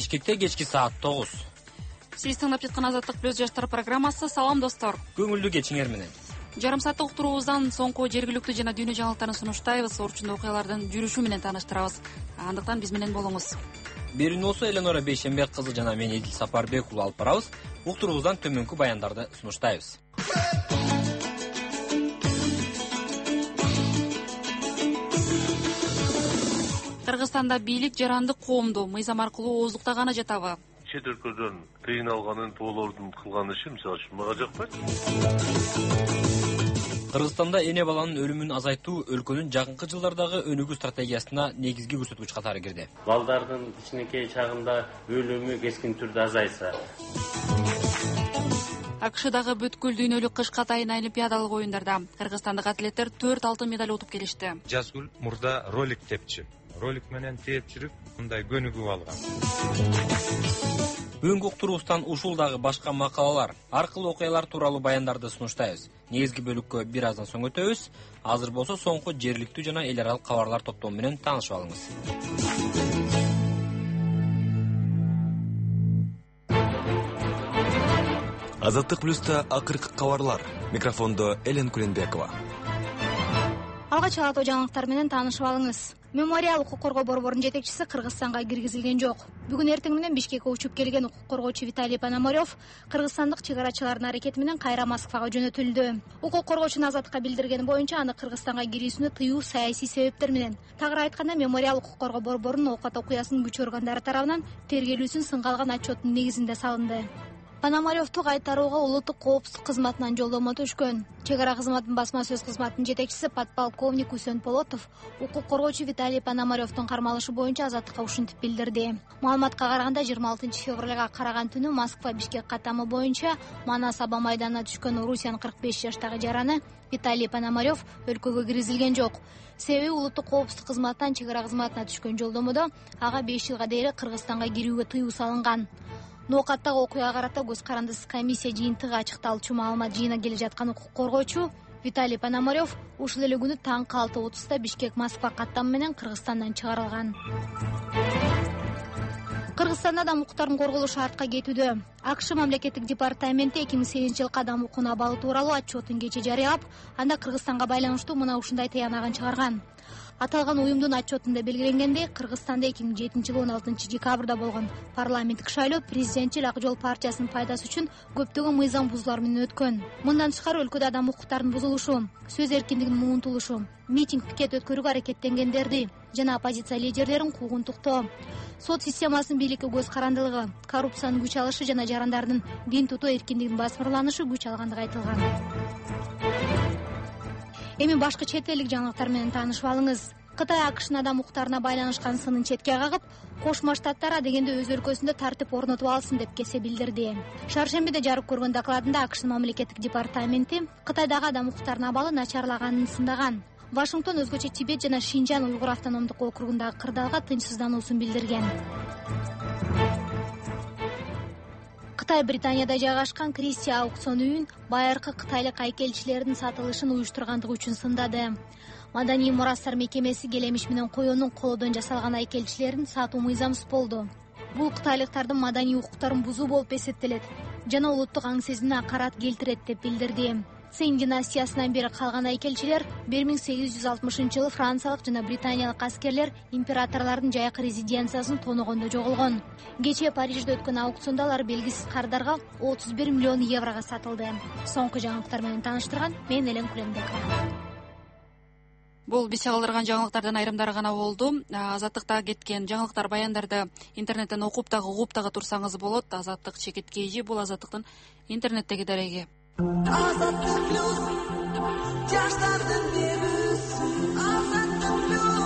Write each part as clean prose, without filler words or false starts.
Бишкекте кечки саат 9. Сиз тыңдап жаткан Азаттык плюс жаштар программасы. Салам достор. Көңүлдүү кечиңер менен. Жарым сааттык уктуруубуздан соңку жергиликтүү жана дүйнө жаңылыктарын сунуштайбыз. Орчундуу окуялардын жүрүшү менен тааныштырабыз. Андыктан биз менен болуңуз. Берүүнү болсо Эленора Бейшенбек кызы жана мен Эдил Сапарбек уулу алып барабыз. Уктуруубуздан төмөнкү баяндарды сунуштайбыз. Кыргызстанда бийлик жарандык коомду мыйзам аркылуу ооздуктаганы жатабы? Чет өлкөдөн тыйын алганын тоолордун кылган иши мисалы үчүн мага жакпайт. Кыргызстанда эне баланын өлүмүн азайтуу өлкөнүн жакынкы жылдардагы өнүгүү стратегиясына негизги көрсөткүч катары кирди. Балдардын кичинекей чагында өлүмү кескин түрдө азайса. АКШдагы бүткүл дүйнөлүк кышкы атайын олимпиадалык оюндарда кыргызстандык атлеттер 4 алтын медаль утуп келишти. Жазгүл мурда ролик тепчү. Ролик менен тээп жүрүп, мындай көнүгүү алган. Бүгүнкү уктуруубуздан ушул дагы башка макалалар, ар кыл окуялар тууралуу баяндарды сунуштайбыз. Негизги бөлүккө бир аздан соң өтөбүз. Азыр болсо соңку жергиликтүү жана эл аралык кабарлар топтому менен таанышып алыңыз. Азаттык плюста акыркы кабарлар. Микрофондо Элен Куленбекова. Алгач алатоо жаңылыктар менен таанышып алыңыз. Мемориал укук коргоо борборунун жетекчиси Кыргызстанга киргизилген жок. Бүгүн эртең менен Бишкекке учуп келген укук коргоочу Виталий Пономарев кыргызстандык чек арачылардын аракети менен кайра Москвага жөнөтүлдү. Укук коргоочунун Азаттыкка билдиргени боюнча аны Кыргызстанга кирүүсүнө тыюу саясий себептер менен. Тагыраак айтканда, Мемориал укук коргоо борборунун оокат окуясынын күч органдары тарабынан тергелүүсүн сынга алган отчеттун негизинде салынды. Пономаревду кайтарууга улуттук коопсуздук кызматынан жолдомо түшкөн. Чек ара кызматынын басма сөз кызматынын жетекчиси подполковник Усен Полотов укук коргоочу Виталий Пономаревдун кармалышы боюнча Азаттыкка ушинтип билдирди. Маалыматка караганда 26 февралга караган түнү Москва-Бишкек каттамы боюнча Манас аба майданына түшкөн Орусиян 45 жаштагы жараны Виталий Пономарев өлкөгө киргизилген жок. Себеби улуттук коопсуздук кызматынан чек ара кызматына түшкөн жолдомодо ага 5 жылга дейин Кыргызстанга кирүүгө тыюу салынган. Ноокаттагы окуяга карата көз карандысыз комиссия жыйынтыгы ачыкталчу маалымат жыйна келе жаткан укук коргоочу Виталий Пономарев ушул эле күнү таңкы 6:30 Бишкек-Москва каттамы менен Кыргызстандан чыгарылган. Кыргызстанда адам укуктарынын корголушу шартка кетүүдө. АКШ мамлекеттик департаменти 2008-жылкы адам укугун абалы тууралуу отчетун кечээ жарыялап, анда Кыргызстанга байланыштуу мына ушундай таянагын чыгарган. Аталган уюмдун отчетунда белгиленгендей, Кыргызстанда 2007-жылы 16 декабрда болгон парламенттик шайлоо президентчил Ак жол партиясынын пайдасы үчүн көптөгөн мыйзам бузуулар менен өткөн. Мындан тышкары өлкөдө адам укуктарынын бузулушу, сөз эркиндигинин муунтулушу, митинг пикет өткөрүүгө аракеттенгендерди жана оппозиция лидерлерин куугун туктоо, сот системасынын бийликке көз карандылыгы, коррупциянын күч алышы жана жарандардын дин тутуу эркиндигинин басмырланышы күч алгандыгы айтылган. Эми башкы чет элдик жаңылыктар менен таанышып алыңыз. Кытай АКШнын адам укуктарына байланышкан сынын четке кагып, Кошмо Штаттар адегенде өз өлкөсүндө тартип орнотуп алсын деп кесе билдирди. Шаршембиде жарык көргөн докладында АКШнын мамлекеттик департаменти Кытайдагы адам укуктарынын абалы начарлаганын сындаган. Вашингтон өзгөчө Тибет жана Шинжан уйгур автономдук округундагы кырдаалга тынчсыздануусун билдирген. Кытай Британияда жайгашкан Кристи аукцион үйүн байыркы кытайлык айкелчилердин сатылышын уюштургандыгы үчүн сындады. Маданий мурастар мекемеси келемиш менен коёнун колодон жасалган айкелчилерин сатуу мыйзамсыз болду. Бул кытайлыктардын маданий укуктарын бузуу болуп эсептелет жана улуттук аң сезимине акарат келтирет деп билдирди. Цинь династиясынан бери калган айкелчилер 1860-жылы франциялык жана британиялык аскерлер императорлордун жайкы резиденциясын тоногондо жоголгон. Кечээ Парижде өткөн аукциондо алар белгисиз кардарга 31 миллион еврого сатылды. Соңку жаңылыктар менен тааныштырган мен Элен Куленбекова. Бул биз калдырган жаңылыктардан айрымдары гана болду. Азаттыкта кеткен жаңылыктар, баяндарды интернеттен окуп дагы угуп дагы турсаңыз болот. Азаттык чекит кейжи, бул Азаттыктын интернеттеги дареги. Азаттык плюс жаштардын берүүсү. Азаттык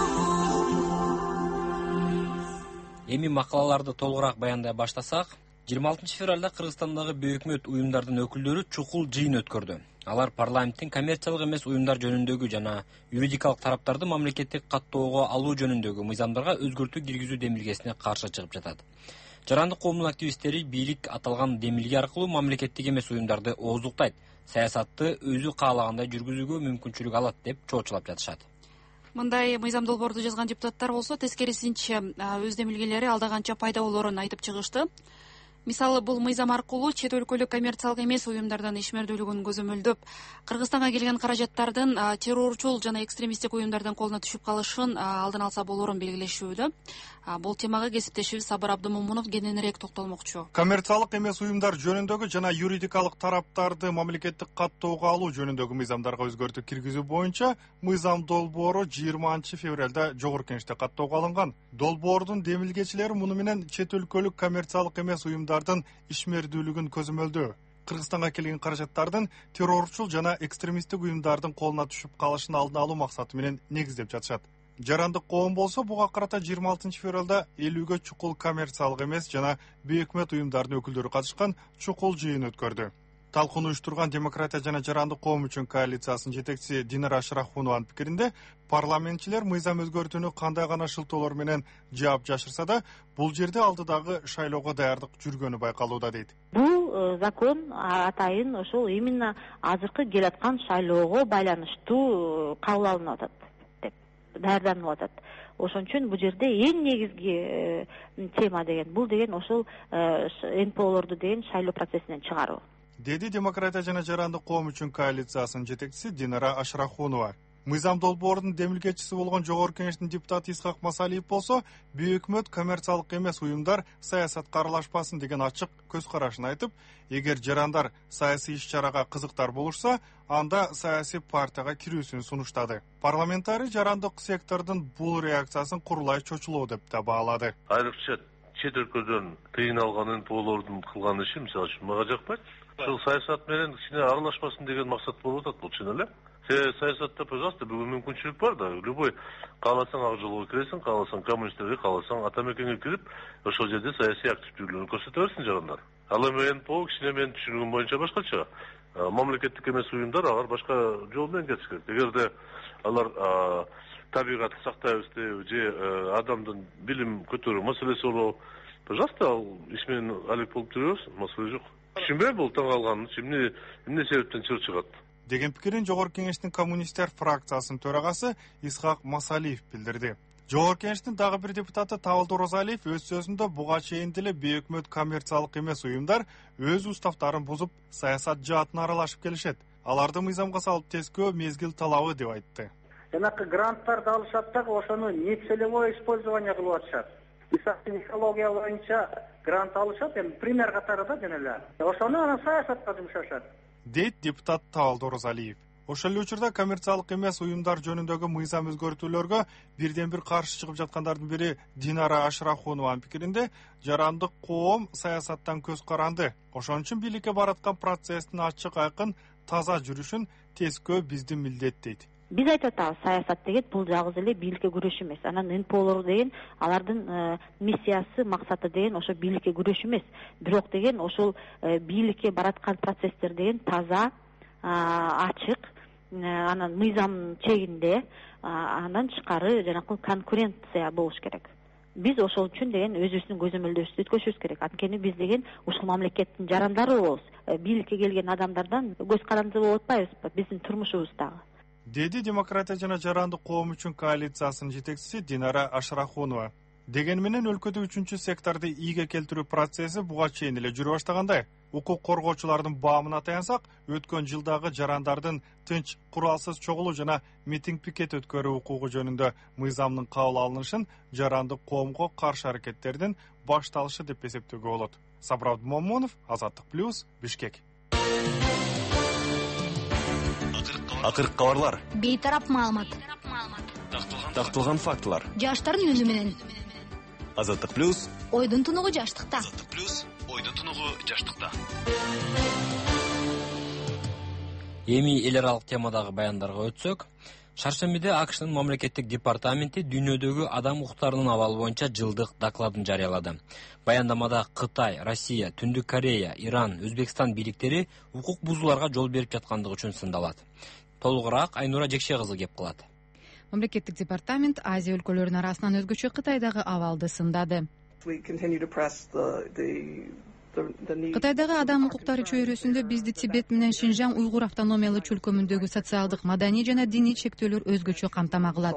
плюс. Эми макалаларды толугураак баяндай баштасак, 26 февралда Кыргызстандагы бейөкмөт уюмдардын өкүлдөрү чукул жыйын өткөрдү. Алар парламенттин коммерциялык эмес уюмдар жөнүндөгү жана юридикалык тараптарды мамлекеттик каттоого алуу жөнүндөгү мыйзамдарга өзгөртүү киргизүү демилгесине каршы чыгып жатат. Жарандык коомдун активисттери бийлик аталган демилге аркылуу мамлекеттик эмес уюмдарды ооздуктайт, саясатты өзү каалагандай жүргүзүүгө мүмкүнчүлүк алат деп чоочулап жатышат. мындай мыйзам долбоорду жазган депутаттар болсо тескерисинче өз демилгелери алда канча пайда болоорун айтып чыгышты. Мисалы, бул мыйзам аркылуу чет өлкөлүк коммерциялык эмес уюмдардын ишмердүүлүгүн көзөмөлдөп, Кыргызстанга келген каражаттардын террорчул жана экстремисттик уюмдардын колуна түшүп калышын алдын алса болоорун белгилешүүдө. Бул темага кесиптешибиз Сабыр Абдымомунов кененирээк токтолмокчу. Коммерциялык эмес уюмдар жөнүндөгү жана юридикалык тараптарды мамлекеттик каттоого алуу жөнүндөгү мыйзамдарга өзгөртүү киргизүү боюнча мыйзам долбоору 20 февралда Жогорку Кеңеште каттоого алынган. Долбоордун демилгечилери муну менен чет өлкөлүк коммерциялык эмес уюмдардын ишмердүүлүгүн көзөмөлдөө, Кыргызстанга келген каражаттардын террорчул жана экстремисттик уюмдардын колуна түшүп калышын алдын алуу максаты менен негиздеп жатышат. Жарандык коом болсо буга карата 26 февралда 50гө чукул коммерциялык эмес жана бейөкмөт уюмдардын өкүлдөрү катышкан чукул жыйын өткөрдү. Талкууну уюштурган Демократия жана Жарандык коом үчүн коалициясынын жетекчиси Динара Ашрахунованын пикиринде, парламентчилер мыйзам өзгөртүүнү кандай гана шылтоолор менен жаап жашырса да, бул жерде алдыдагы шайлоого даярдык жүргөнү байкалууда дейт. Бул закон атайын ошол именно азыркы келаткан шайлоого байланыштуу кабыл алынып атат деп даярданып атат. Ошон үчүн бул жерде эң негизги тема деген бул деген ошол НПОлорду деген шайлоо процессинен чыгаруу, деди Демократия жана Жарандык коом үчүн коалициясынын жетекчиси Динара Ашрахунова. Мыйзам долбоордун демилгечиси болгон Жогорку Кеңештин депутаты Исхак Масалиев болсо, бейөкмөт коммерциялык эмес уюмдар саясатка аралашпасын деген ачык көз карашын айтып, эгер жарандар саясий иш-чарага кызыктар болушса, анда саясий партияга кирүүсүн сунуштады. Парламентарий жарандык сектордун бул реакциясын курулай чочулоо деп да баалады. Айрыкча чет өлкөдөн тыйын алган НПОлордун кылган иши, мисалы үчүн, мага жакпайт. Ушул саясат менен кичине аралашпасын деген максат болуп атат, бул чын эле. Саясатта, пожалуйста, бүгүн мүмкүнчүлүк бар да. Любой кааласаң ак жолго киресиң, кааласаң коммунисттерге, кааласаң ата мекенге кирип, ошол жерде саясий активдүүлүгүн көрсөтө берсин жарандар. Ал эми НПО кичине менин түшүнүгүм боюнча башкача. Мамлекеттик эмес уюмдар алар башка жол менен кетиш керек. Эгерде алар табигатты сактайбыз же адамдын билим көтөрүү маселеси болобу, пожалуйста, ал иш менен алек болуп жүрө берсин, маселе жок. Түшүнбөйм бул таң калганын, эмне себептен чыгат деген пикирин Жогорку Кеңештин коммунисттер фракциясынын төрагасы Исхак Масалиев билдирди. Жогорку Кеңештин дагы бир депутаты Табылды Розалиев өз сөзүндө буга чейин деле бейөкмөт коммерциялык эмес уюмдар өз уставтарын бузуп, саясат жаатына аралашып келишет. Аларды мыйзамга салып тескөө мезгил талабы деп айтты. Жанакы гранттарды алышат дагы ошону нецелевое использование кылып атышат. Психология боюнча грант алышат, эми пример катары да жана эле. Ошону анан саясатка жумшашат, дейт депутат Табылды Розалиев. Ошол эле учурда коммерциялык эмес уюмдар жөнүндөгү мыйзам өзгөртүүлөргө бирден бир каршы чыгып жаткандардын бири Динара Ашрахунованын пикиринде, жарандык коом саясаттан көз каранды. Ошон үчүн бийликке бараткан процесстин ачык, айкын, таза жүрүшүн тескөө биздин милдет дейт. Биз айтып атабыз, саясат деген бул жалгыз эле бийликке күрөш эмес. Анан НПОлор деген алардын миссиясы, максаты деген ошо бийликке күрөш эмес. Бирок деген ошол бийликке бараткан процесстер деген таза, ачык, анан мыйзам чегинде, андан тышкары жанакы конкуренция болуш керек. Биз ошол үчүн деген өзүбүздүн көзөмөлдөбүздү өткөзүбүз керек. Анткени биз деген ушул мамлекеттин жарандары болобуз. Бийликке келген адамдардан көз каранды болуп атпайбызбы биздин турмушубуздагы, деди Демократия жана Жарандык коом үчүн коалициясынын жетекчиси Динара Ашрахунова. Деген менен өлкөдө 3-чү секторду ийге келтирүү процесси буга чейин эле жүрө баштагандай. Укук коргоочулардын баамына таянсак, өткөн жылдагы жарандардын тынч, куралсыз чогулуу жана митинг пикет өткөрүү укугу жөнүндө мыйзамдын кабыл алынышын жарандык коомго каршы аракеттердин башталышы деп эсептөөгө болот. Сабыр Абдымомунов, Азаттык плюс, Бишкек. Акыркы кабарлар. Бейтарап маалымат. Такталган фактылар. Жаштардын үнү менен. Азаттык плюс. Ойдун тунугу жаштыкта. Азаттык плюс. Ойдун тунугу жаштыкта. Эми эл аралык темадагы баяндарга өтсөк, шаршембиде АКШнын мамлекеттик департаменти дүйнөдөгү адам укуктарынын абалы боюнча жылдык докладын жарыялады. Баяндамада Кытай, Россия, Түндүк Корея, Иран, Өзбекстан бийликтери укук бузууларга жол берип жаткандыгы үчүн сындалат. Толугураак Айнура Жекше кызы кеп кылат. Мамлекеттик департамент Азия өлкөлөрүнүн арасынан өзгөчө Кытайдагы абалды сындады. Кытайдагы адам укуктары чөйрөсүндө бизди Тибет менен Шинжаң уйгур автономиялуу чөлкөмүндөгү социалдык, маданий жана диний чектөөлөр өзгөчө камтама кылат.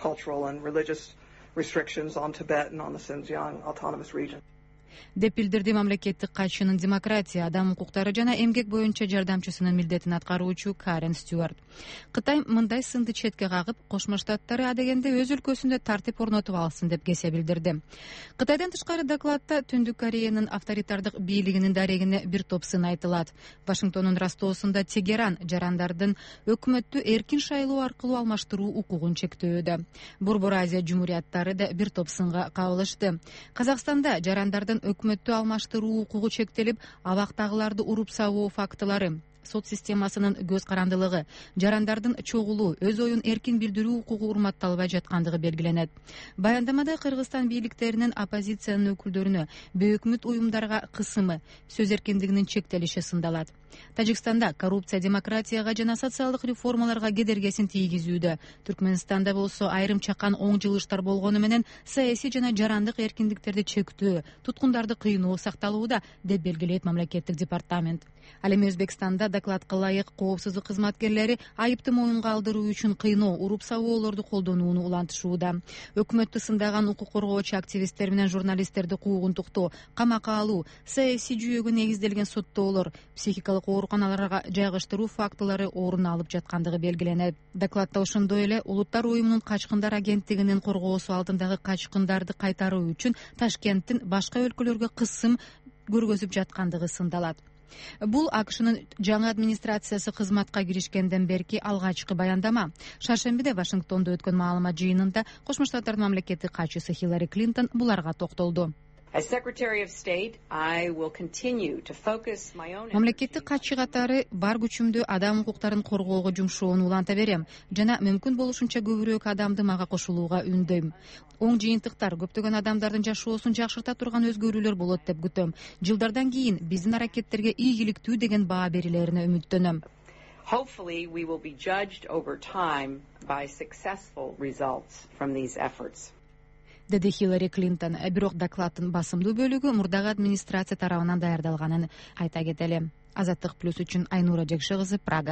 Деп билдирди мамлекеттик катчынын демократия, адам укуктары жана эмгек боюнча жардамчысынын милдетин аткаруучу Карен Стюарт. Кытай мындай сынды четке кагып, Кошмо Штаттары адегенде өз өлкөсүндө тартип орнотуп алсын деп кесе билдирди. Кытайдан тышкары докладта Түндүк Кореянын авторитардык бийлигинин дарегине бир топ сын айтылат. Вашингтондун растоосунда Тегеран жарандардын өкмөттү эркин шайлоо аркылуу алмаштыруу укугун чектөөдө. Борбор Азия жумурияттары да бир топ сынга кабылышты. Казакстанда жарандардын өкмөттү алмаштыруу укугу чектелип, абактагыларды уруп сабоо фактылары, сот системасынын көз карандылыгы, жарандардын чогулуу, өз оюн эркин билдирүү укугу урматталбай жаткандыгы белгиленет. Баяндамада Кыргызстан бийликтеринин оппозициянын өкүлдөрүнө, бейөкмөт уюмдарга кысымы, сөз эркиндигинин чектелиши сындалат. Тажикстанда коррупция демократияга жана социалдык реформаларга кедергесин тийгизүүдө. Түркмөнстанда болсо айрым чакан оң жылыштар болгону менен саясий жана жарандык эркиндиктерди чектөө, туткундарды кыйноо сакталууда деп белгилейт мамлекеттик департамент. Ал эми Өзбекстанда докладка ылайык коопсуздук кызматкерлери айыпты моюнга алдыруу үчүн кыйноо, уруп сабоолорду колдонууну улантышууда. Өкмөттү сындаган укук коргоочу активисттер менен журналисттерди куугунтуктоо, камакка алуу, саясий жүйөгө негизделген соттоолор, психикалык ооруканаларга жайгаштыруу фактылары орун алып жаткандыгы белгиленет. Докладта ошондой эле Улуттар уюмунун качкындар агенттигинин коргоосу алдындагы качкындарды кайтаруу үчүн Ташкенттин башка өлкөлөргө кысым көргөзүп жаткандыгы сындалат. Бул АКШнын жаңы администрациясы кызматка киришкенден берки алгачкы баяндама. Шаршембиде Вашингтондо өткөн маалымат жыйынында Кошмо Штаттардын мамлекеттик катчысы Хиллари Клинтон буларга токтолду. Мамлекеттик катчы катары бар күчүмдү адам укуктарын коргоого жумшоону уланта берем жана мүмкүн болушунча көбүрөөк адамды мага кошулууга үндөйм. Оң жыйынтыктар, көптөгөн адамдардын жашоосун жакшырта турган өзгөрүүлөр болот деп күтөм. Жылдардан кийин биздин аракеттерге ийгиликтүү деген баа берилерине үмүттөнөм. Hopefully we will be judged over time by successful results from these efforts. Деди Хиллари Клинтон. Бирок докладдын басымдуу бөлүгү мурдагы администрация тарабынан даярдалганын айта кетели. Азаттык плюс үчүн Айнура Жекше кызы, Прага.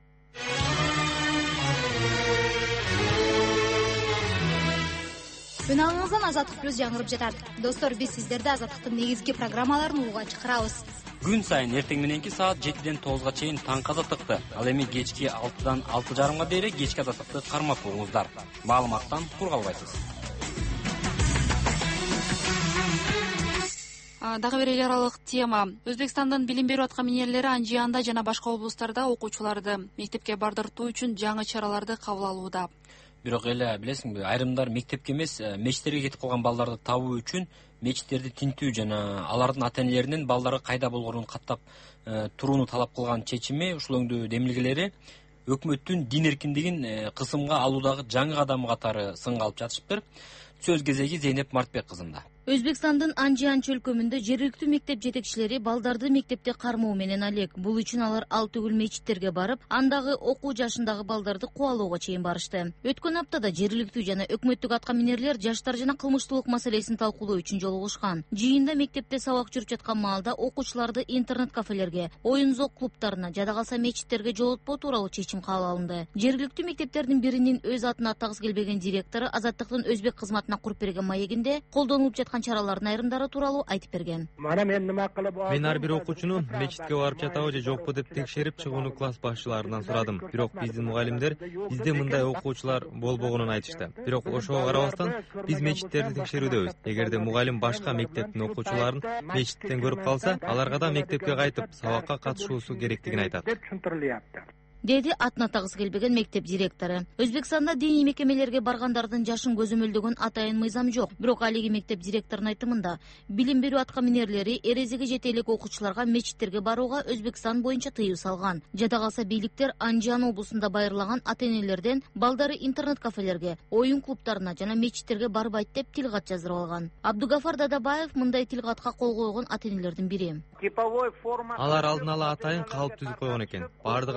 Үналыңыздан Азаттык плюс жаңырып жатат. Достор, биз сиздерди Азаттыктын негизги программаларын угууга чакырабыз. Күн сайын эртең мененки саат 7ден 9га чейин таңкы Азаттыкты, ал эми кечки 6дан 6:30га дейин кечки Азаттыкты кармап коюңуздар. Маалыматтан тур калбайсыз. Дагы бир эл аралык тема. Өзбекстандын билим берүү аткаминерлери Анжианда жана башка облустарда окуучуларды мектепке бардыртуу үчүн жаңы чараларды кабыл алууда. Бирок эле билесиңби, айрымдар мектепке эмес, мечиттерге кетип калган балдарды табуу үчүн мечиттерди тинтүү жана алардын ата-энелеринин балдары кайда болгонун каттап турууну талап кылган чечими, ушул өңдүү демилгелери өкмөттүн дин эркиндигин кысымга алуудагы жаңы кадамы катары сынга алып жатышыптыр. Сөз кезеги Зейнеп Мартбек кызында. Өзбекстандын Анжиан чөлкөмүндө жергиликтүү мектеп жетекчилери балдарды мектепте кармоо менен алек. Бул үчүн алар ал түгүл мечиттерге барып, андагы окуу жашындагы балдарды кубалоого чейин барышты. Өткөн аптада жергиликтүү жана өкмөттүк аткаминерлер жаштар жана кылмыштуулук маселесин талкуулоо үчүн жолугушкан. Жыйында мектепте сабак жүрүп жаткан маалда окуучуларды интернет-кафелерге, оюн-зок клубтарына, жада калса мечиттерге жолотпоо тууралуу чечим кабыл алынды. Жергиликтүү мектептердин биринин өз атын атагысы келбеген директору Азаттыктын өзбек кызматына куруп берген маегинде колдонулуп жаткан чаралардын айрымдары тууралуу айтып берген. Мен ар бир окуучуну мечитке барып жатабы же жокпу деп текшерип чыгууну класс башчыларынан сурадым. Бирок биздин мугалимдер бизде мындай окуучулар болбогонун айтышты. Бирок ошого карабастан биз мечиттерди текшерүүдөбүз. Эгерде мугалим башка мектептин окуучуларын мечиттен көрүп калса, аларга да мектепке кайтып сабакка катышуусу керектигин айтат. Деди атын атагысы келбеген мектеп директору. Өзбекстанда диний мекемелерге баргандардын жашын көзөмөлдөгөн атайын мыйзам жок. Бирок алиги мектеп директорунун айтымында, билим берүү аткаминерлери эрезиги жете элек окуучуларга мечиттерге барууга Өзбекстан боюнча тыюу салган. Жада калса бийликтер Анжиан облусунда байырлаган ата-энелерден балдары интернет-кафелерге, оюн клубтарына жана мечиттерге барбайт деп тилкат жаздырып алган. Абдугафар Дадабаев мындай тилкатка кол койгон ата-энелердин бири. Алар алдын ала атайын калып түзүп койгон экен. Бардык ата-энелерге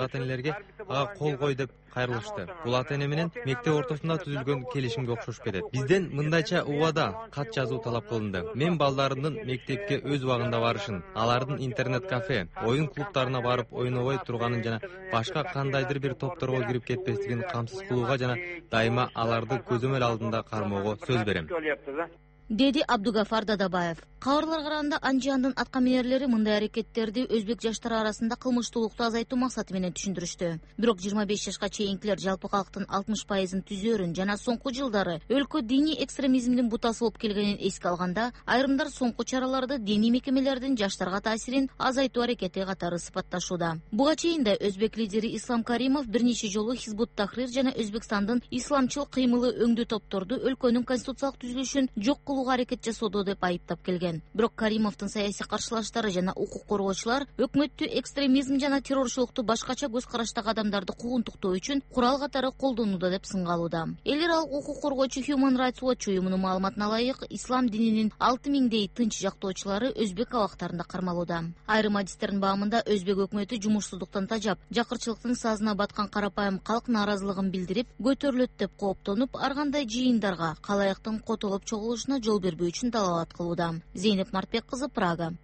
эле ага кол кой деп кайрылышты. Бул ата эне менен мектеп ортосунда түзүлгөн келишимге окшош берет. Бизден мындайча убада кат жазуу талап кылынды. Мен балдарымдын мектепке өз убагында барышын, алардын интернет кафе, оюн клубтарына барып ойнобой турганын жана башка кандайдыр бир топторго кирип кетпестигин камсыз кылууга жана дайыма аларды көзөмөл алдында кармоого сөз берем, деди Абдугафар Дадабаев. Кабарларга караганда Анжиандын аткаминерлери мындай аракеттерди өзбек жаштары арасында кылмыштуулукту азайтуу максаты менен түшүндүрүштү. Бирок 25 жашка чейинкилер жалпы калктын 60%-ын түзөрүн жана соңку жылдары өлкө диний экстремизмдин бутасы болуп келгенин эске алганда, айрымдар соңку чараларды диний мекемелердин жаштарга таасирин азайтуу аракети катары сыпатташууда. Буга чейин да өзбек лидери Ислам Каримов бир нече жолу Хизбут Тахрир жана Өзбекстандын исламчыл кыймылы өңдүү топторду өлкөнүн конституциялык түзүлүшүн жок кылууга аракет жасоодо деп айыптап келген. Бирок Каримовдун саясий каршылаштары жана укук коргоочулар өкмөттү экстремизм жана террорчулукту башкача көз караштагы адамдарды куугунтуктоо үчүн курал катары колдонууда деп сынга алууда. Эл аралык укук коргоочу Human Rights Watch уюмунун маалыматына ылайык, ислам дининин 6000дей тынч жактоочулары өзбек абактарында кармалууда. Айрым адистердин баамында өзбек өкмөтү жумушсуздуктан тажап, жакырчылыктын сазына баткан карапайым калк нааразылыгын билдирип, көтөрүлөт деп кооптонуп, ар кандай жыйындарга калаяктын котолуп чогулушуна жол бербөө үчүн талабат кылууда. Зейнеп Мартбек кызы, Прага.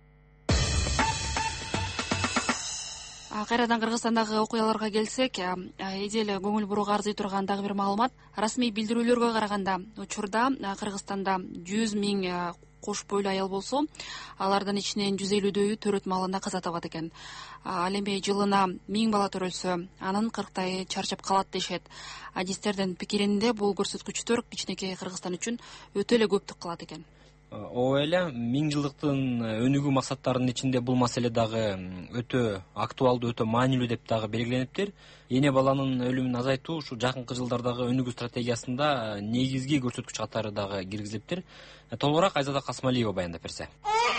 Кайрадан Кыргызстандагы окуяларга келсек, эже эле көңүл бурууга арзый турган дагы бир маалымат. Расмий билдирүүлөргө караганда, учурда Кыргызстанда 100 000 кош бойлуу аял болсо, алардын ичинен 150дөйү төрөт маалында каза табат экен. Ал эми жылына 1000 бала төрөлсө, анын 40тайы чарчап калат дешет. Адистердин пикиринде бул көрсөткүчтөр кичинекей Кыргызстан үчүн өтө эле көптүк кылат экен. Ооба эле, 1000 жылдыктын өнүгүү максаттарынын ичинде бул маселе дагы өтө актуалдуу, өтө маанилүү деп дагы белгилениптир. Эне баланын өлүмүн азайтуу ушул жакынкы жылдардагы өнүгүү стратегиясында негизги көрсөткүч катары дагы киргизилиптир. Толугураак Айзада Касмалиева баяндап берсе.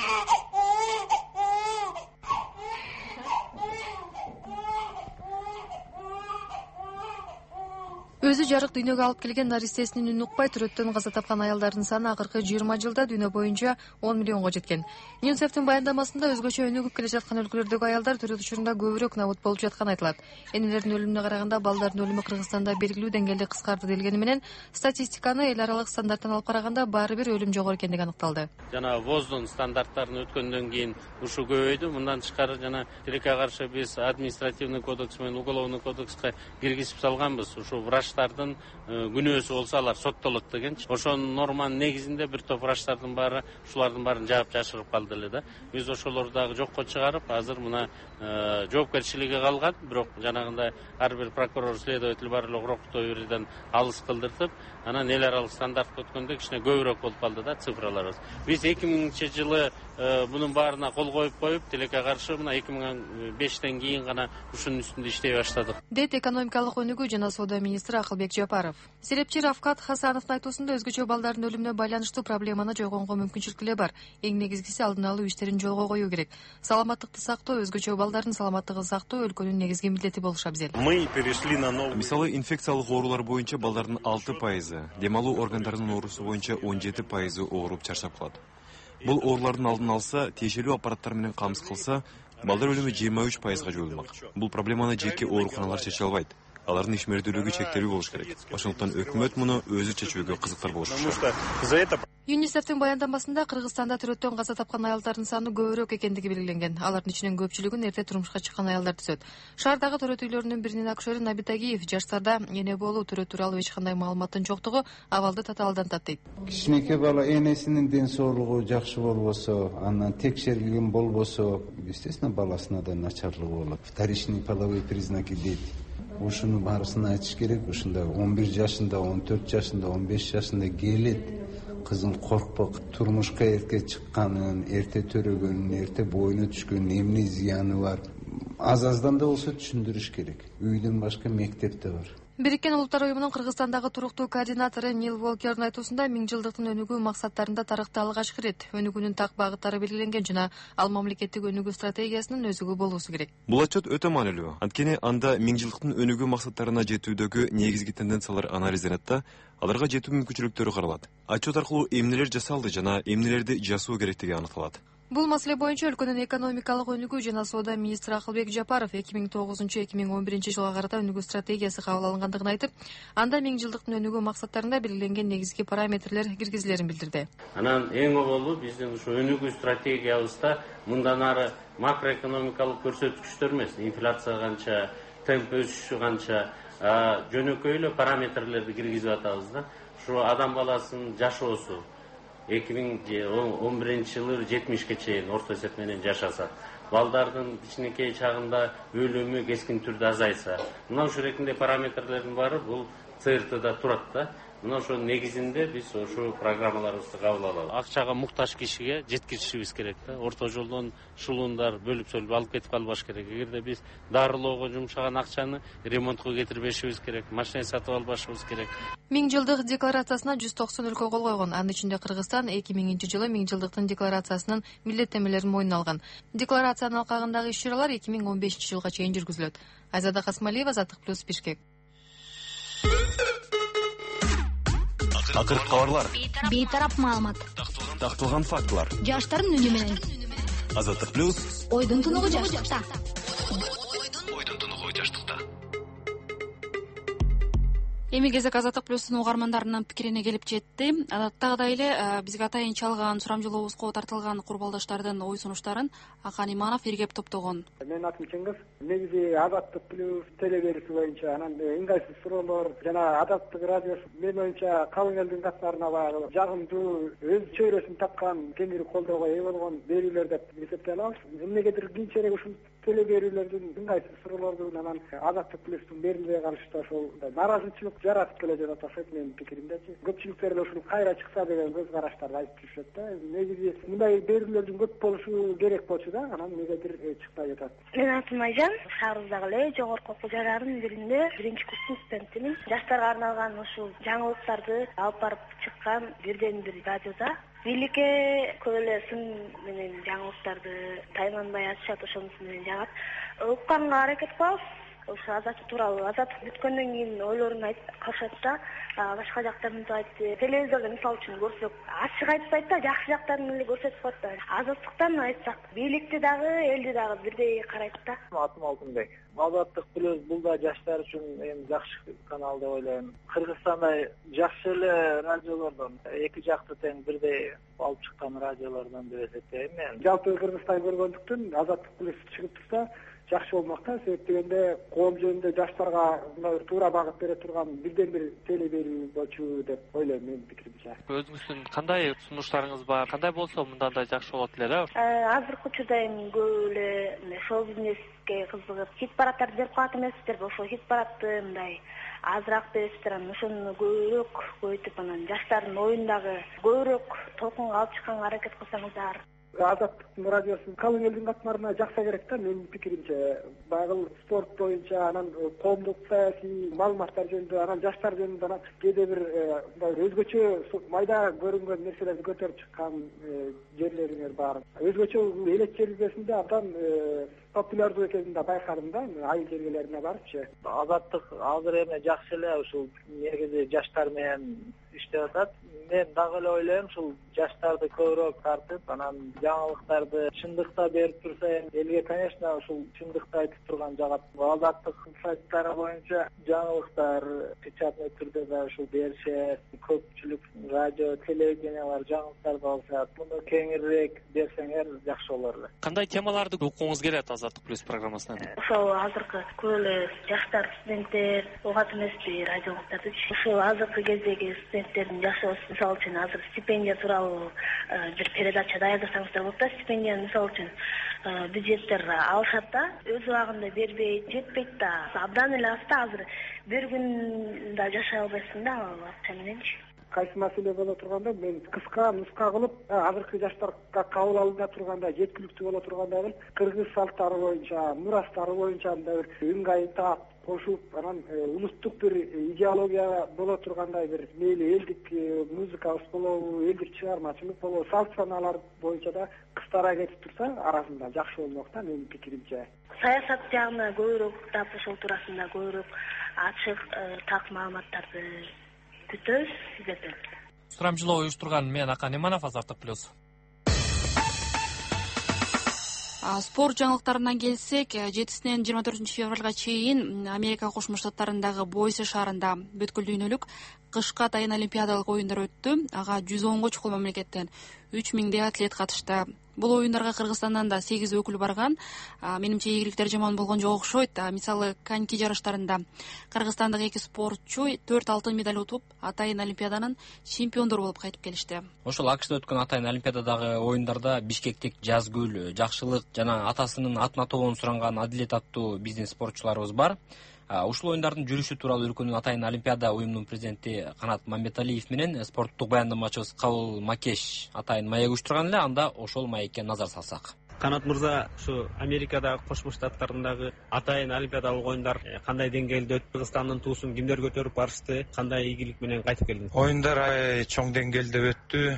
Өзү жарык дүйнөгө алып келген наристесинин үнүн укпай төрөттөн каза тапкан аялдардын саны акыркы 20 жылда дүйнө боюнча 10 миллионго жеткен. ЮНИСЕФтин баяндамасында өзгөчө өнүгүп келе жаткан өлкөлөрдөгү аялдар төрөт учурунда көбүрөөк набут болуп жатканы айтылат. Энелердин өлүмүнө караганда балдардын өлүмү Кыргызстанда белгилүү деңгээлде кыскарды делгени менен, статистиканы эл аралык стандарттан алып караганда баары бир өлүм жогору экендиги аныкталды. Жана ВОЗдун стандарттарын өткөндөн кийин ушу көбөйдү. Мындан тышкары жана тилекке каршы биз административный кодекс менен уголовный кодекске киргизип салганбыз. Ушу врачтардын күнөөсү болсо алар соттолот деген. Ошонун норманын негизинде бир топ врачтардын баары ушулардын баарын жаап жашырып калды эле да. Биз ошолорду дагы жокко чыгарып, азыр мына жоопкерчилиги калган, бирок жанагындай ар бир прокурор, следователь бар эле окуктоо бирден алыс кылдыртып, анан эл аралык стандартка өткөндө кичине көбүрөөк болуп калды да цифраларыбыз. Биз 2000-жылы bunun barına kol koyup tiлекке каршы мына 2005-тен кийин гана ушунун үстүндө иштей баштадык. Дейт экономикалык өнүгүү жана соода министри Акылбек Жапаров. Серепчи Рафкат Хасановдун айтуусунда өзгөчө балдардын өлүмүнө байланыштуу проблеманы жойгонго мүмкүнчүлүк эле бар. Эң негизгиси алдын алуу иштерин жолго коюу керек. Саламаттыкты сактоо, өзгөчө балдардын саламаттыгын сактоо өлкөнүн негизги милдети болуш абзел. Мисалы инфекциялык оорулар боюнча балдардын 6%, дем алуу органдарынын оорусу боюнча 17% ооруп чарчап калат. Бул оорулардын алдын алса, тиешелүү аппараттар менен камсыз кылса, балдар өлүмү 23%га жоюлмак. Бул проблеманы жеке ооруканалар чече албайт. Алардын ишмердүүлүгү чектелүү болуш керек. Ошондуктан өкмөт муну өзү чечүүгө кызыктар болуш керек. ЮНИСЕФтин баяндамасында Кыргызстанда төрөттөн каза тапкан аялдардын саны көбүрөөк экендиги белгиленген. Алардын ичинен көпчүлүгүн эрте турмушка чыккан аялдар түзөт. Шаардагы төрөт үйлөрүнүн биринин акушери Набитагиев жаштарда эне болуу төрөт тууралуу эч кандай маалыматтын жоктугу абалды татаалдантат дейт. Кичинекей бала энесинин ден соолугу жакшы болбосо, анан текшерилген болбосо, естественно, баласына да начарлыгы болот. Вторичный половой признаки дейт. Ушуну баарысын айтыш керек. Ушунда 11 жашында, 14 жашында, 15 жашында келет. Кызым коркпок, турмушка эрте чыкканын, эрте төрөгөнүн, эрте боюна түшкөнүн эмне зыяны бар. Аз-аздан да болсо түшүндүрүш керек. Үйдөн башка мектепте бар. Бириккен Улуттар уюмунун Кыргызстандагы туруктуу координатору Нил Волкердин айтуусунда 1000 жылдыктын өнүгүү максаттарында тарыхта алгачкы ирет өнүгүүнүн так багыттары белгиленген жана ал мамлекеттик өнүгүү стратегиясынын өзүгү болуусу керек. Бул отчет өтө маанилүү. Анткени анда 1000 жылдыктын өнүгүү максаттарына жетүүдөгү негизги тенденциялар анализденет да, аларга жетүү мүмкүнчүлүктөрү каралат. Отчет аркылуу эмнелер жасалды жана эмнелерди жасоо керектиги аныкталат. Бул маселе боюнча өлкөнүн экономикалык өнүгүү жана соода министри Акылбек Жапаров 2009-2011 жылга карата өнүгүү стратегиясы кабыл алынгандыгын айтып, анда миңжылдыктын өнүгүү максаттарында белгиленген негизги параметрлер киргизилерин билдирди. Анан эң оголу биздин ушу өнүгүү стратегиябызда мындан ары макроэкономикалык көрсөткүчтөр эмес, инфляция канча, темп өсүшү канча, жөнөкөй эле параметрлерди киргизип атабыз да. Ушу адам баласынын жашоосу 2011 жылы 70-ке чейин орто эсеп менен жашаса, балдардын кичинекей чагында өлүмү кескин түрдө азайса, мына ушул ретинде параметрлердин баары бул ЦРТда турат да. Мына ошо негизинде биз ошо программаларыбызды кабыл алабыз. Акчага муктаж кишиге жеткиришибиз керек да. Орто жолдон шулуундар бөлүп алып кетип калбаш керек. Эгерде биз дарылоого жумшаган акчаны ремонтко кетирбешибиз керек, машина сатып албашыбыз керек. Миңжылдык декларациясына 190 өлкө кол койгон. Анын ичинде Кыргызстан 2000-жылы миңжылдыктын декларациясынын милдеттенмелерин мойнуна алган. Декларациянын алкагындагы иш-чаралар 2015-жылга чейин жүргүзүлөт. Айзада Касмалиева, Азаттык плюс, Бишкек. Акыркы кабарлар, бейтарап маалымат, такталган фактылар, жаштардын үнү менен. Азаттык плюс, Ойдун тунугу жаштыкта. Эми кезек Азаттык плюстун угармандарынын пикирине келип жетти. Адаттагыдай эле бизге атайын чалган сурамжылообузга тартылган курбалдаштардын ой сунуштарын Акан Иманов иргеп топтогон. Менин атым Чыңгыз. Негизи Азаттык плюс телеберүүсү боюнча анан ыңгайсыз суроолор жана Азаттык радиосу менин оюмча калың элдин катарына баягы жагымдуу өз чөйрөсүн тапкан кеңири колдоого ээ болгон берүүлөр деп эсептей алабыз. Эмнегедир кийинчерээк ушул телеберүүлөрдүн ыңгайсыз суроолордун анан Азаттык плюстун берилбей калышта ошол нааразычылык жаратып келе жатат окшойт менин пикиримдечи. Көпчүлүктөр эле ушул кайра чыкса деген көз караштарды айтып жүрүшөт да. Негизи мындай берүүлөрдүн көп болушу керек болчу да, анан негедир чыкпай жатат. Менин атым Айжан, шаарыбыздагы эле жогорку окуу жайлардын биринде 1-курс студентимин. Жаштарга арналган ушул жаңылыктарды алып барып чыккан бирден бир радиода бийликке көп эле сын менен жаңылыктарды тайманбай ачышат, ошонусу менен жагат. Укканга аракет кылабыз. Ошо Азаттык тууралуу Азаттык бүткөндөн кийин ойлорун айтып калышат да, башка жактарын айтты. Телевизордо мисалы үчүн көрсөк, ачык айтпайт да, жакшы жактарын эле көрсөтүп коет да. Азаттыктан айтсак, бийликти дагы, элди дагы бирдей карайт да. Атым Алтынбек. Азаттык плюс бул да жаштар үчүн эң жакшы канал деп ойлойм. Кыргызстанда жакшы эле радиолордон эки жакты тең бирдей алып чыккан радиолордон деп эсептейм мен. Жалпы Кыргызстан көргөндүктөн Азаттык плюс чыгып турса жакшы болмок да. Себеп дегенде коом жөнүндө жаштарга мындай тура багыт бере турган бирден бир телеберүү болчу деп ойлойм менин пикиримче. Өзүңүздүн кандай сунуштарыңыз бар? Кандай болсо мындан да жакшы болот эле? Азыркы учурда эми көп эле шоу бизнеске кызыгып хит парадтарды берип калат эмеспиздерби? Ошо хит парадты мындай азыраак бересиздер, анан ошону көбүрөөк көбөйтүп, анан жаштардын оюн дагы көбүрөөк толкунга алып чыкканга аракет кылсаңыздар. Азаттыктын радиосу калың элдин катмарына жакса керек да менин пикиримче. Баягы спорт боюнча, анан коомдук саясий маалыматтар жөнүндө, анан жаштар жөнүндө анан кээде бир мындай өзгөчө майда көрүнгөн нерселерди көтөрүп чыккан жерлериңер бар. Өзгөчө элек жергесинде абдан популярдуу экенин да байкадым да, айыл жергелерине барыпчы. Азаттык азыр эми жакшы эле ушул негизи жаштар менен иштеп атат. Мен дагы эле ойлойм, ушул жаштарды көбүрөөк тартып, анан жаңылыктарды чындыкта берип турса, элге, конечно, ушул чындыкты айтып турган жагат. Азаттык сайттары боюнча жаңылыктар печатный түрдө да ушул беришет. Көпчүлүк радио, телевидениялар жаңылыктарды алышат. Муну кеңирээк берсеңер жакшы болор эле. Кандай темаларды укуңуз келет Азаттык плюс программасынан? Ошол азыркы көп эле жаштар, студенттер угат эмеспи радиолуктарды. Ушул азыркы кездеги студенттердин жашоосу, мисалы үчүн азыр стипендия тууралуу бир передача даярдасаңыздар болот да. Стипендия мисалы үчүн бюджеттер алышат да, өз убагында бербейт, жетпейт да. Абдан эле аз да, азыр бир күн да жашай албайсың да акча мененчи. Кайсы маселе боло турганда мен кыска нуска кылып азыркы жаштарга кабыл алына турганда, жеткиликтүү боло турганда кыргыз салттары боюнча, мурастары боюнча мындай бир ыңгайын таап кошуп, анан улуттук бир идеология боло тургандай бир мейли элдик музыкабыз болобу, элдик чыгармачылык болобу, салт санаалар боюнча да кыстара кетип турса арасында жакшы болмок да менин пикиримче. Саясат жагына көбүрөөк тап, ошол туурасында көбүрөөк ачык так маалыматтарды күтөбүз сиздерден. Сурамжылоо уюштурган мен Акан Иманов, Азаттык плюс. Спорт жаңылыктарынан келсек, 7-синен 24-февралга чейин Америка Кошмо Штаттарындагы Бойсе шаарында бүткүл дүйнөлүк кышкы атайын олимпиадалык оюндар өттү. Ага 110го чукул мамлекеттен 3000 атлет катышты. Бул оюндарга Кыргызстандан да 8 өкүл барган. Менимче ийгиликтер жаман болгон жок окшойт. Мисалы коньки жарыштарында кыргызстандык 2 спортчу 4 алтын медаль утуп, атайын олимпиаданын чемпиондору болуп кайтып келишти. Ошол АКШда өткөн атайын олимпиададагы оюндарда Бишкектик Жазгүл, Жакшылык жана атасынын атын атообун суранган Адилет аттуу биздин спортчуларыбыз бар. Ушул оюндардын жүрүшү тууралуу өлкөнүн атайын олимпиада уюмунун президенти Канат Мамбеталиев менен спорттук баяндамачыбыз Кабыл Макеш атайын маек уюштурган эле. Анда ошол маекке назар салсак. Канат мырза, ушу Америкадагы Кошмо Штаттарындагы атайын олимпиадалык оюндар кандай деңгээлде өтүп, Кыргызстандын туусун кимдер көтөрүп барышты, кандай ийгилик менен кайтып келдиңиз? Оюндар чоң деңгээлде өттү.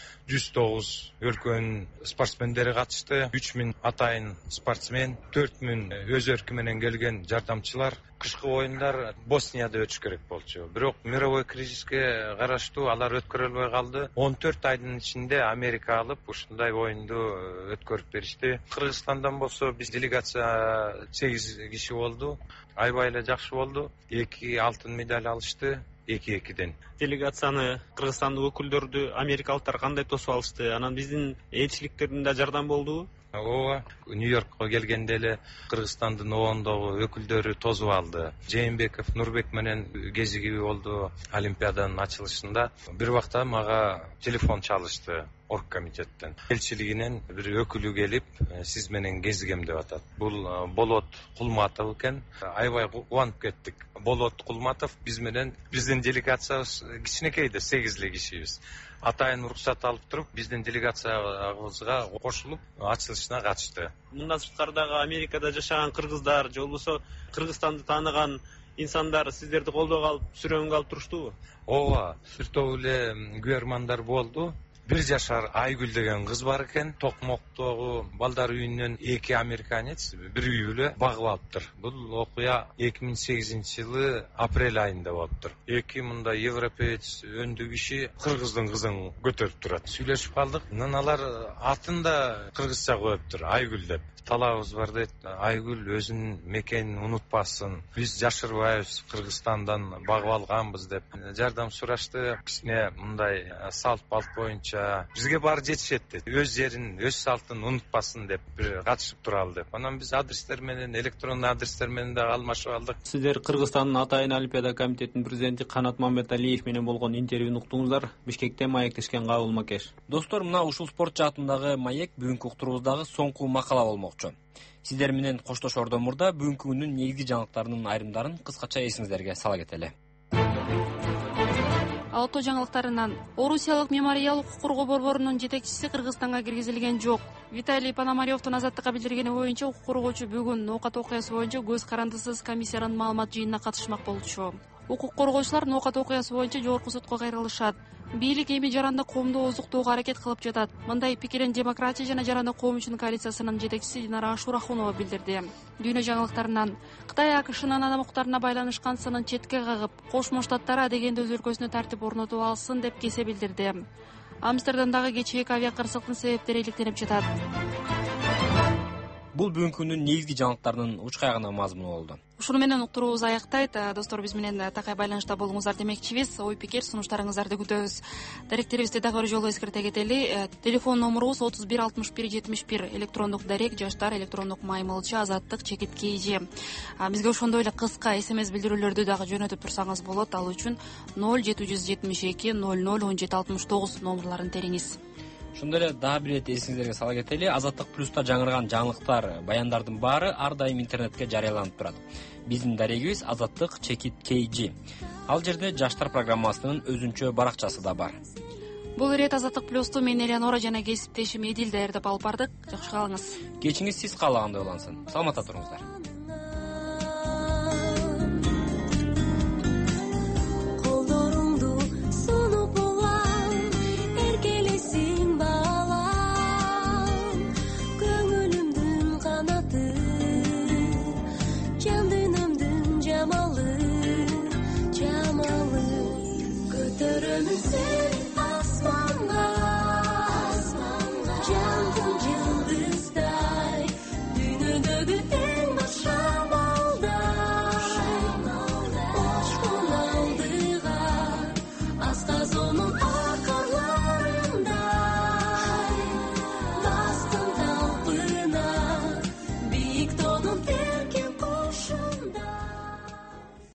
109 өлкөнүн спортсмендери катышты. 3000 атайын спортсмен, 4000 өз өркү менен келген жардамчылар. Кышкы оюндар Боснияда өтүш керек болчу. Бирок мировой кризиске караштуу алар өткөрө албай калды. 14 айдын ичинде Америка алып ушундай оюнду өткөрүп беришти. Кыргызстандан болсо биз делегация 8 киши болду. Аябай эле жакшы болду. 2 алтын медаль алышты. 2-2ден. Делегацияны Кыргызстандын өкүлдөрдү америкалыктар кандай тосуп алышты? Анан биздин элчиликтердин да жардам болдубу? Ооба, Нью-Йоркко келгенде эле Кыргызстандын оондогу өкүлдөрү тосуп алды. Жээнбеков Нурбек менен кезиги болду олимпиаданын ачылышында. Бир убакта мага телефон чалышты оргкомитеттен. Элчилигинен бир өкүлү келип, сиз менен кезигем деп атат. Бул Болот Кулматов экен. Аябай кубанып кеттик. Болот Кулматов биз менен биздин делегациябыз кичинекейде 8 кишибиз. Атайын уруксат алып туруп, биздин делегациябызга кошулуп, ачылышына катышты. Мындан сырткардагы Америкада жашаган кыргыздар, же болбосо Кыргызстанды тааныган инсандар сиздерди колдоп алып, сүрөнгө алып туруштубу? Ооба, сүртөп эле күбөрмандар болду. 1 жашар Айгүл деген кыз бар экен. Токмоктогу балдар үйүнөн 2 американец бир үй бүлө багып алыптыр. Бул окуя 2008-жылы апрель айында болуптур. 2 мында европеец өндү киши кыргыздын кызын көтөрүп турат. Сүйлөшүп калдык. Алар атын да кыргызча коюптур, Айгүл деп. Талабыбыз бар дейт, Айгүл өзүнүн мекенин унутпасын. Биз жашырбайбыз, Кыргызстандан багып алганбыз деп жардам сурашты. Кичине мындай салт балт боюнча бизге баары жетишет дейт. Өз жерин, өз салтын унутпасын деп бир катышып туралы деп. Анан биз адрестер менен, электрондук адрестер менен да алмашып алдык. Сиздер Кыргызстандын атайын олимпиада комитетинин президенти Канат Мамбеталиев менен болгон интервьюну уктуңуздар. Бишкектен маектешкен Кабыл Макеш. Достор, мына ушул спорт жаатындагы маек бүгүнкү уктуруубуздагы соңку макала болмокчу. Сиздер менен коштошордон мурда бүгүнкү күндүн негизги жаңылыктарынын айрымдарын кыскача эсиңиздерге сала кетели. Алты жаңылыктарынан Орусиялык мемориал укук коргоо борборунун жетекчиси Кыргызстанга киргизилген жок. Виталий Пономаревдун азаттыкка билдиргени боюнча, укук коргоочу бүгүн Ноокат окуясы боюнча көз карандысыз комиссиянын маалымат жыйынына катышмак болчу. Укук коргоочулар Ноокат окуясы боюнча жогорку сотко кайрылышат. Бийлик эми жарандык коомду ооздуктоого аракет кылып жатат. Мындай пикирин Демократия жана жарандык коом үчүн коалициясынын жетекчиси Динара Ашурахунова билдирди. Дүйнө жаңылыктарынан Кытай АКШнын адам укуктарына байланышкан сынын четке кагып, Кошмо Штаттар адегенде өз өлкөсүнө тартип орнотуп алсын деп кесе билдирди. Амстердамдагы кечээки авиакырсыктын себептери иликтенип жатат. Бул бүгүнкү күндүн негизги жаңылыктарынын учкай гана мазмуну болду. Ушуну менен уктуруубуз аяктайт. Достор, биз менен такай байланышта болуңуздар демекчибиз. Ой пикир, сунуштарыңыздарды күтөбүз. Даректерибизди дагы бир жолу эскерте кетели. Телефон номурубуз 31 61 71. Электрондук дарек жаштар, электрондук маймылчы, азаттык чекит KG. Бизге ошондой эле кыска SMS билдирүүлөрдү дагы жөнөтүп турсаңыз болот. Ал үчүн 0772 00 17 69 номерларын териңиз. Ошондой эле дагы бир эте эсиңиздерге сала кетели. Азаттык плюста жаңырган жаңылыктар, баяндардын баары ар дайым интернетке жарыяланып турат. Биздин дарегибиз Азаттык чекит KG. Ал жерде жаштар программасынын өзүнчө баракчасы да бар. Бул ирет Азаттык плюсту мен Элеонора жана кесиптешим Эдил даярдап алып бардык. Жакшы калыңыз. Кечиңиз сиз каалагандай улансын. Саламатта туруңуздар. Sen